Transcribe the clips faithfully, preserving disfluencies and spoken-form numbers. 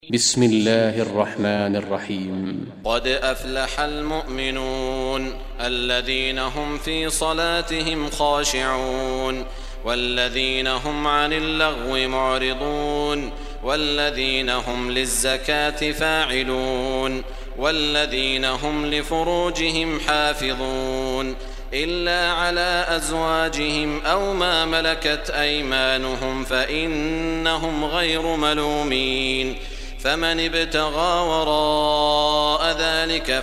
بسم الله الرحمن الرحيم. قد أفلح المؤمنون الذين هم في صلاتهم خاشعون والذين هم عن اللغو معرضون والذين هم للزكاة فاعلون والذين هم لفروجهم حافظون إلا على أزواجهم أو ما ملكت أيمانهم فإنهم غير ملومين، فمن ابتغى وراء ذلك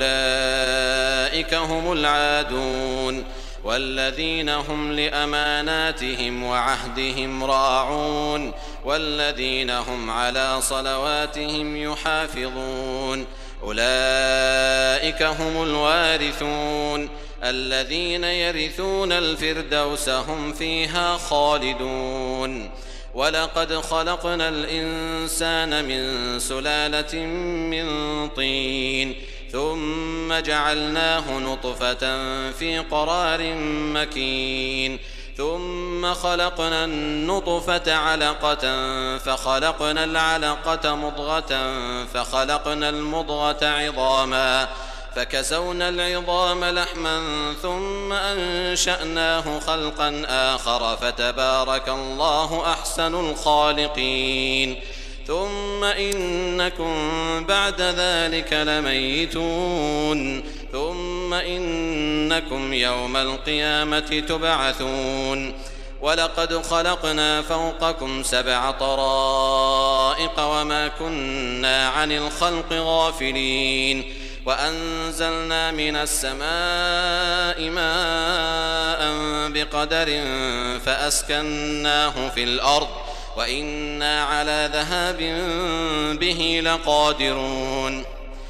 فأولئك هم العادون. والذين هم لأماناتهم وعهدهم راعون والذين هم على صلواتهم يحافظون أولئك هم الوارثون الذين يرثون الفردوس هم فيها خالدون. ولقد خلقنا الإنسان من سلالة من طين ثم جعلناه نطفة في قرار مكين ثم خلقنا النطفة علقة فخلقنا العلقة مضغة فخلقنا المضغة عظاما فكسونا العظام لحما ثم أنشأناه خلقا آخر فتبارك الله أحسن الخالقين. ثم إنكم بعد ذلك لميتون ثم إنكم يوم القيامة تبعثون. ولقد خلقنا فوقكم سبع طرائق وما كنا عن الخلق غافلين وأنزلنا من السماء ماء بقدر فأسكناه في الأرض وإنا على ذهاب به لقادرون.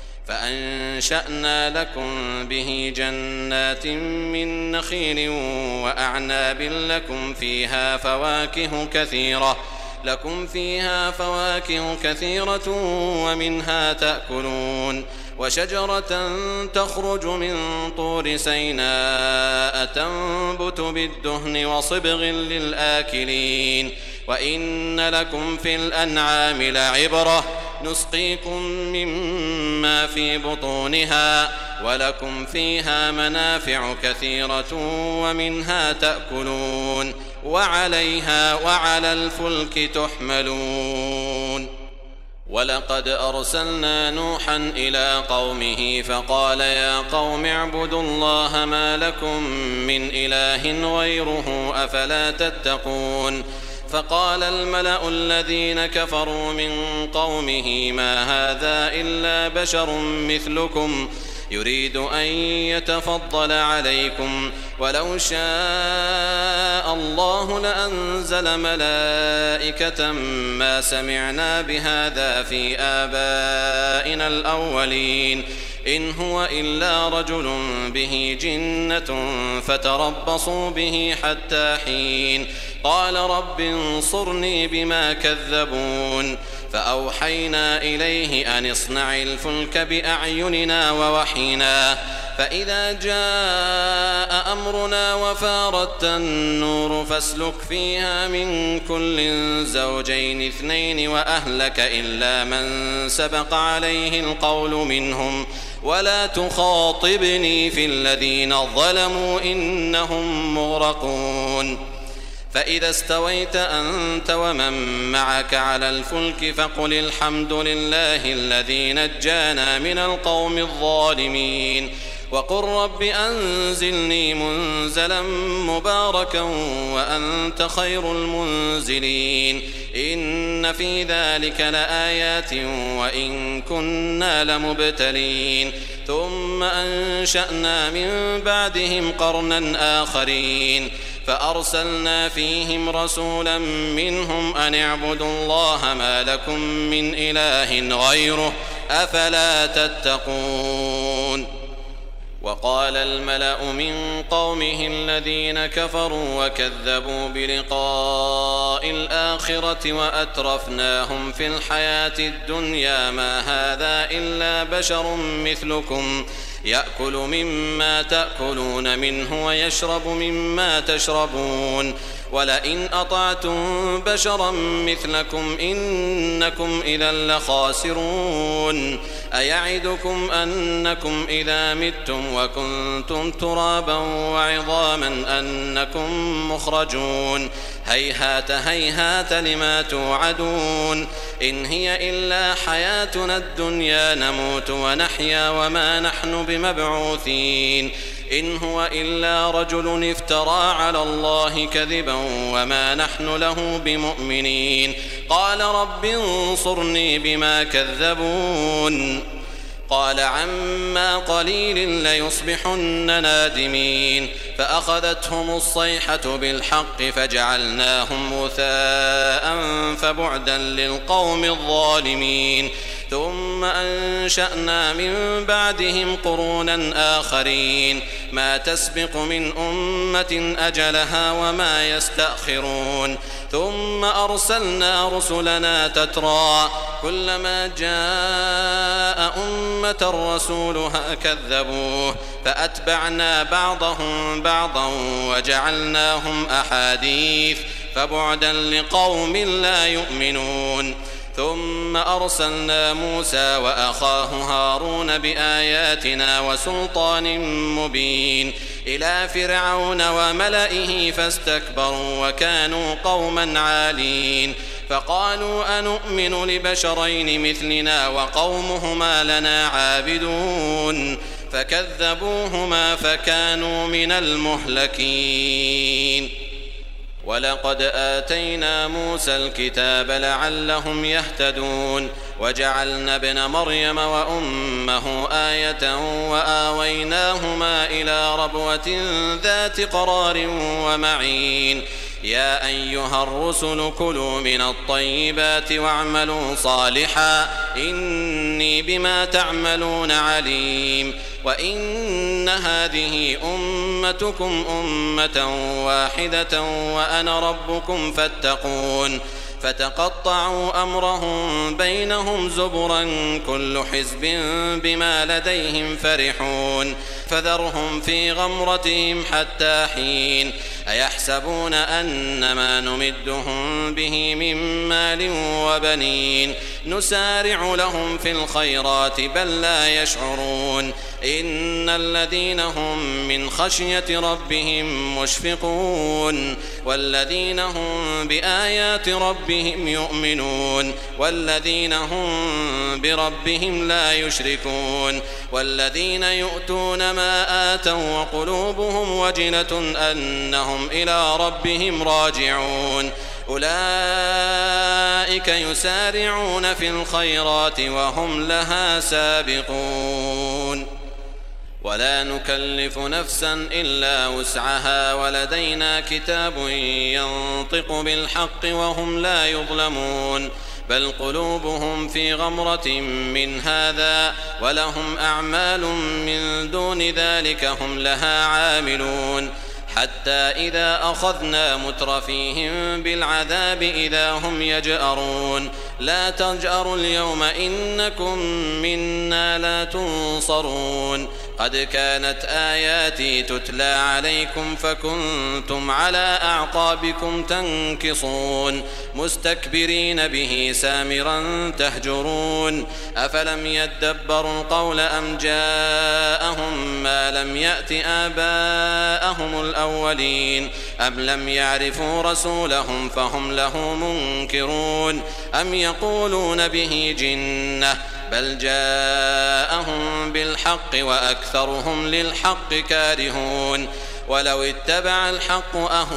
فأنشأنا لكم به جنات من نخيل وأعناب لكم فيها فواكه كثيرة لكم فيها فواكه كثيرة ومنها تأكلون. وشجرة تخرج من طور سيناء تنبت بالدهن وصبغ للآكلين. وإن لكم في الأنعام لعبرة نسقيكم مما في بطونها ولكم فيها منافع كثيرة ومنها تأكلون وعليها وعلى الفلك تحملون. ولقد أرسلنا نوحا إلى قومه فقال يا قوم اعبدوا الله ما لكم من إله غيره أفلا تتقون. فقال الملأ الذين كفروا من قومه ما هذا إلا بشر مثلكم يريد أن يتفضل عليكم ولو شاء الله لأنزل ملائكة ما سمعنا بهذا في آبائنا الأولين إن هو إلا رجل به جنة فتربصوا به حتى حين. قال رب انصرني بما كذبون. فأوحينا إليه أن اصنع الفلك بأعيننا ووحينا فإذا جاء أمرنا وفارت النور فاسلك فيها من كل زوجين اثنين وأهلك إلا من سبق عليه القول منهم ولا تخاطبني في الذين ظلموا إنهم مغرقون. فإذا استويت أنت ومن معك على الفلك فقل الحمد لله الذي نجانا من القوم الظالمين وقل رب أنزلني منزلا مباركا وأنت خير المنزلين. إن في ذلك لآيات وإن كنا لمبتلين. ثم أنشأنا من بعدهم قرنا آخرين فأرسلنا فيهم رسولا منهم أن اعبدوا الله ما لكم من إله غيره أفلا تتقون. وقال الملأ من قومه الذين كفروا وكذبوا بلقاء الآخرة وأترفناهم في الحياة الدنيا ما هذا إلا بشر مثلكم يأكل مما تأكلون منه ويشرب مما تشربون ولئن أطعتم بشرا مثلكم إنكم إذا لخاسرون أيعدكم أنكم إذا متم وكنتم ترابا وعظاما أنكم مخرجون هيهات هيهات لما توعدون إن هي إلا حياتنا الدنيا نموت ونحيا وما نحن بمبعوثين إن هو إلا رجل افترى على الله كذبا وما نحن له بمؤمنين قال رب انصرني بما كذبون قال عما قليل ليصبحن نادمين فأخذتهم الصيحة بالحق فجعلناهم غثاء فبعدا للقوم الظالمين ثم أنشأنا من بعدهم قرونا آخرين ما تسبق من أمة أجلها وما يستأخرون ثم أرسلنا رسلنا تترى كلما جاء أمة رسولها كذبوه فأتبعنا بعضهم بعضا وجعلناهم أحاديث فبعدا لقوم لا يؤمنون ثم أرسلنا موسى وأخاه هارون بآياتنا وسلطان مبين إلى فرعون وملئه فاستكبروا وكانوا قوما عالين فقالوا أنؤمن لبشرين مثلنا وقومهما لنا عابدون فكذبوهما فكانوا من المهلكين ولقد آتينا موسى الكتاب لعلهم يهتدون وجعلنا ابن مريم وأمه آية وآويناهما إلى ربوة ذات قرار ومعين يا أيها الرسل كلوا من الطيبات واعملوا صالحا إني بما تعملون عليم وإن هذه أمتكم أمة واحدة وأنا ربكم فاتقون فتقطعوا أمرهم بينهم زبرا كل حزب بما لديهم فرحون فذرهم في غمرتهم حتى حين أيحسبون أن ما نمدهم به من مال وبنين نسارع لهم في الخيرات بل لا يشعرون إن الذين هم من خشية ربهم مشفقون والذين هم بآيات ربهم يؤمنون والذين هم بربهم لا يشركون والذين يؤتون ما آتوا وقلوبهم وجلة أنهم إلى ربهم راجعون أولئك يسارعون في الخيرات وهم لها سابقون ولا نكلف نفسا إلا وسعها ولدينا كتاب ينطق بالحق وهم لا يظلمون بل قلوبهم في غمرة من هذا ولهم أعمال من دون ذلك هم لها عاملون حتى إذا أخذنا مترفيهم بالعذاب إذا هم يجأرون لا تجأروا اليوم إنكم منا لا تنصرون قد كانت آياتي تتلى عليكم فكنتم على أعقابكم تنكصون مستكبرين به سامرا تهجرون أفلم يدبروا القول أم جاءهم ما لم يأت آباءهم الأولين أم لم يعرفوا رسولهم فهم له منكرون أم يقولون به جنة بل جاءهم بالحق وأكثرهم للحق كارهون ولو اتبع الحق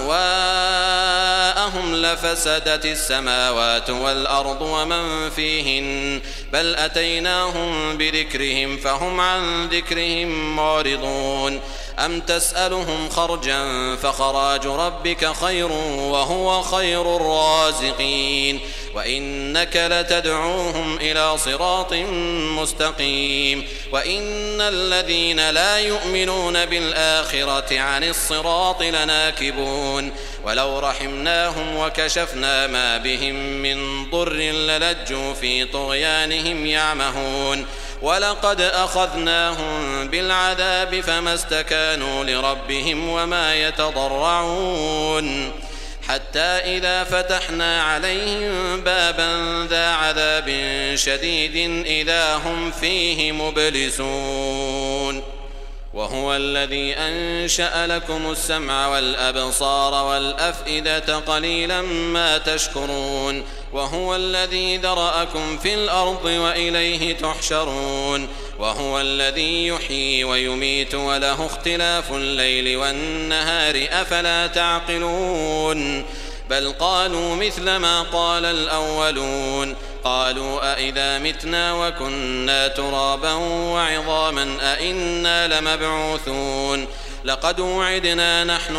أهواءهم لفسدت السماوات والأرض ومن فيهن بل أتيناهم بذكرهم فهم عن ذكرهم معرضون أم تسألهم خرجا فخراج ربك خير وهو خير الرازقين وإنك لتدعوهم إلى صراط مستقيم وإن الذين لا يؤمنون بالآخرة عن الصراط لناكبون ولو رحمناهم وكشفنا ما بهم من ضر للجوا في طغيانهم يعمهون ولقد أخذناهم بالعذاب فما استكانوا لربهم وما يتضرعون حتى إذا فتحنا عليهم بابا ذا عذاب شديد إذا هم فيه مبلسون وهو الذي أنشأ لكم السمع والأبصار والأفئدة قليلا ما تشكرون وهو الذي ذرأكم في الأرض وإليه تحشرون وهو الذي يحيي ويميت وله اختلاف الليل والنهار أفلا تعقلون بل قالوا مثل ما قال الأولون قالوا أئذا متنا وكنا ترابا وعظاما أئنا لمبعوثون لقد وعدنا نحن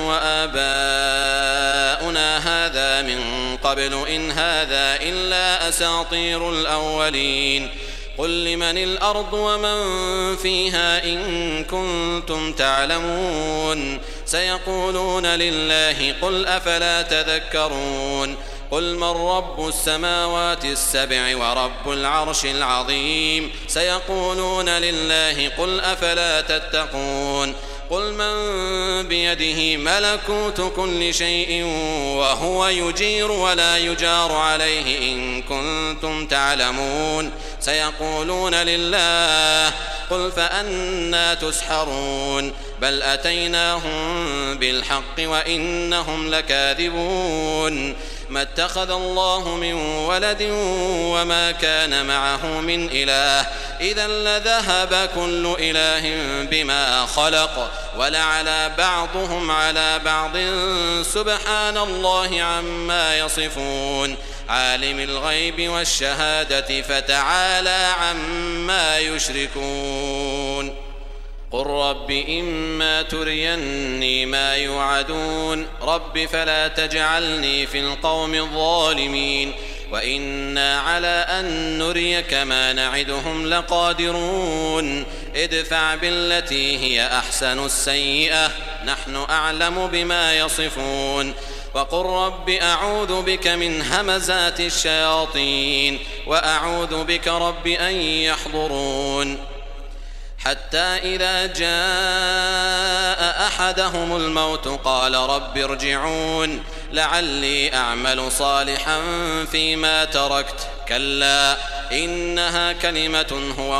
وآباؤنا هذا من قبل إن هذا إلا أساطير الأولين قل لمن الأرض ومن فيها إن كنتم تعلمون سيقولون لله قل أفلا تذكرون قل من رب السماوات السبع ورب العرش العظيم سيقولون لله قل أفلا تتقون قل من بيده ملكوت كل شيء وهو يجير ولا يجار عليه إن كنتم تعلمون سيقولون لله قل فأنى تسحرون بل أتيناهم بالحق وإنهم لكاذبون ما اتخذ الله من ولد وما كان معه من إله إذا لذهب كل إله بما خلق ولعلى بعضهم على بعض سبحان الله عما يصفون عالم الغيب والشهادة فتعالى عما يشركون قل رب إما تريني ما يوعدون رب فلا تجعلني في القوم الظالمين وإنا على أن نريك ما نعدهم لقادرون ادفع بالتي هي أحسن السيئة نحن أعلم بما يصفون وقل رب أعوذ بك من همزات الشياطين وأعوذ بك رب أن يحضرون حتى إذا جاء أحدهم الموت قال رب ارجعون لعلي أعمل صالحا فيما تركت كلا إنها كلمة هو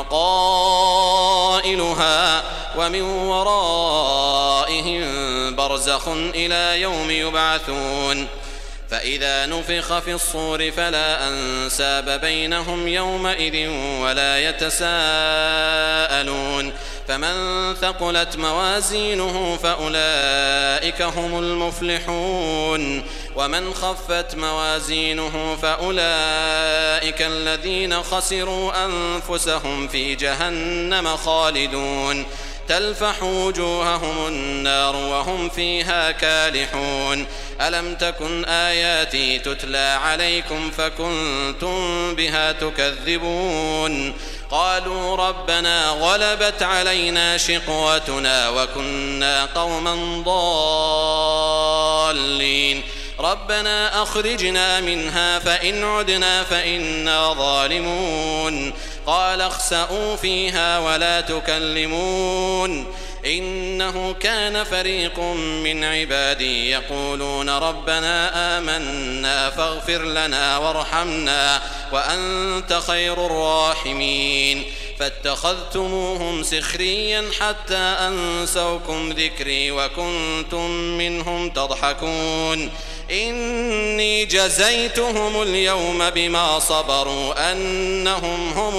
قائلها ومن ورائهم برزخ إلى يوم يبعثون فإذا نفخ في الصور فلا أنساب بينهم يومئذ ولا يتساءلون فمن ثقلت موازينه فأولئك هم المفلحون ومن خفت موازينه فأولئك الذين خسروا أنفسهم في جهنم خالدون تلفح وجوههم النار وهم فيها كالحون ألم تكن آياتي تتلى عليكم فكنتم بها تكذبون قالوا ربنا غلبت علينا شقوتنا وكنا قوما ضالين ربنا أخرجنا منها فإن عدنا فإنا ظالمون قال اخسئوا فيها ولا تكلمون إنه كان فريق من عبادي يقولون ربنا آمنا فاغفر لنا وارحمنا وأنت خير الراحمين فاتخذتموهم سخريا حتى أنسوكم ذكري وكنتم منهم تضحكون إني جزيتهم اليوم بما صبروا أنهم هم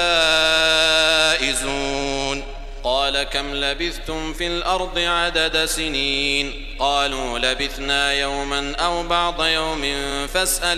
الفائزون قال كم لبثتم في الأرض عدد سنين قالوا لبثنا يوما أو بعض يوم فاسأل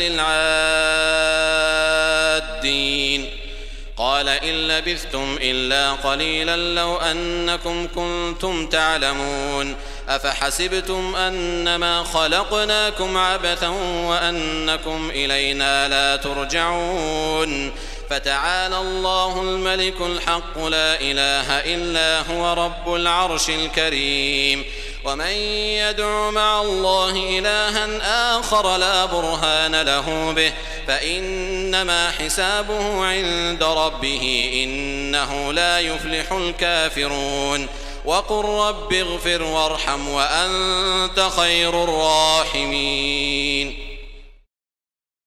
العادين قال إن لبثتم إلا قليلا لو أنكم كنتم تعلمون أفحسبتم أنما خلقناكم عبثا وأنكم إلينا لا ترجعون فتعالى الله الملك الحق لا إله إلا هو رب العرش الكريم ومن يدع مع الله إلها آخر لا برهان له به فإنما حسابه عند ربه إنه لا يفلح الكافرون وقل رب اغفر وارحم وأنت خير الراحمين.